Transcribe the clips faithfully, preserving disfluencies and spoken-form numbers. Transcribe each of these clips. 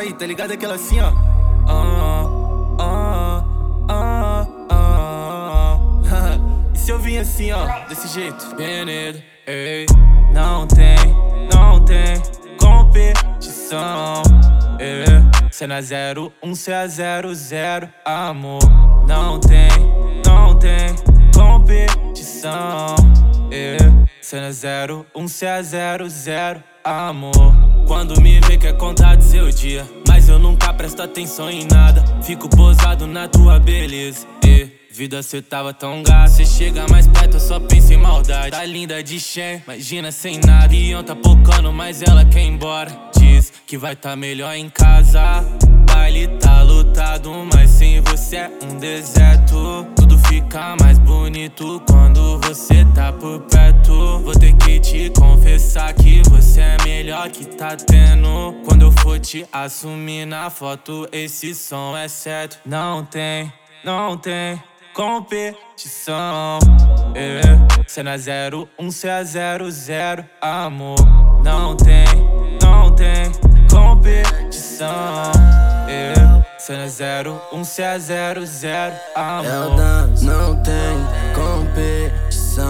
Aí, tá ligado aquela assim, ó. Ah, ah, ah, ah, ah. E se eu vim assim, ó, desse jeito? Venedo, ei. Não tem, não tem competição, ei. Cena zero, um, cê é zero, zero, amor. Não tem, não tem competição, ei. Cena zero, um, cê é zero, zero, amor. Quando me vê quer contar de seu dia, mas eu nunca presto atenção em nada. Fico posado na tua beleza, e vida cê tava tão gata. Cê chega mais perto eu só penso em maldade. Tá linda de Shen, imagina sem nada. Ion tá pocando mas ela quer ir embora. Diz que vai tá melhor em casa. Baile tá lotado mas sem você é um deserto. Tudo fica mais bonito quando você tá por perto. Vou ter que te confessar que você é melhor que tá tendo. Quando eu for te assumir na foto, esse som é certo. Não tem, não tem competição, yeah. Cena zero, um, cê é zero, zero, amor. Não tem, não tem competição, yeah. Cena zero, um, cê é zero, zero, amor. Eu danço, não tem competição.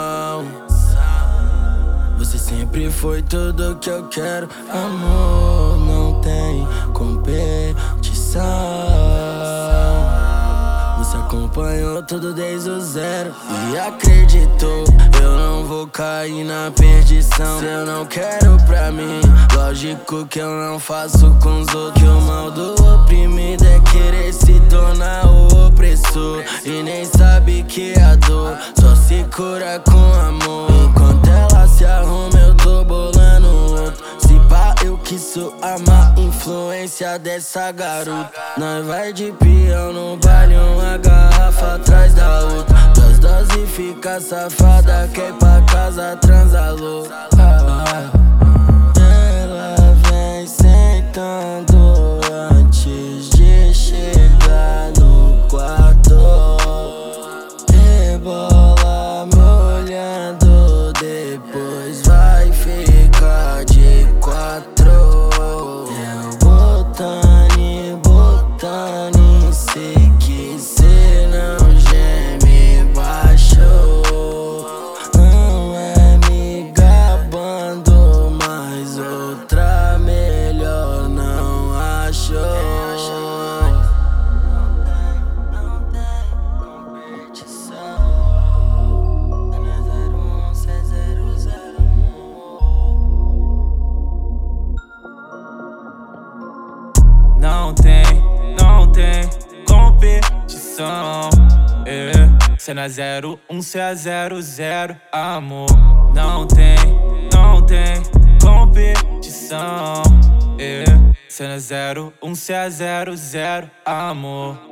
Você sempre foi tudo que eu quero, amor. Não tem competição. Você acompanhou tudo desde o zero e acreditou. Eu não vou cair na perdição. Se eu não quero pra mim, lógico que eu não faço com os outros. Que o mal do oprimido é querer se tornar o opressor e nem sabe que a dor só se cura com amor. Enquanto ela se arruma eu tô bolando outro. Se pá eu que sou a má influência dessa garota. Nós vai de peão no baile, uma garrafa atrás da outra. Das doses fica safada, quer ir pra casa transar louca. Ela vem sentando antes de chegar no quarto. Rebola me olhando, depois vai ficar de quatro. Eu botando, botando, sei que cê não geme baixo. Não é me gabando, mas outra melhor não achou. Não tem competição. zero um, cê é zero, zero. Não tem, não tem competição, yeah. Cena zero, um, cê é zero, zero, amor. Não tem, não tem competição, yeah. Cena zero, um, cê é zero, zero, amor.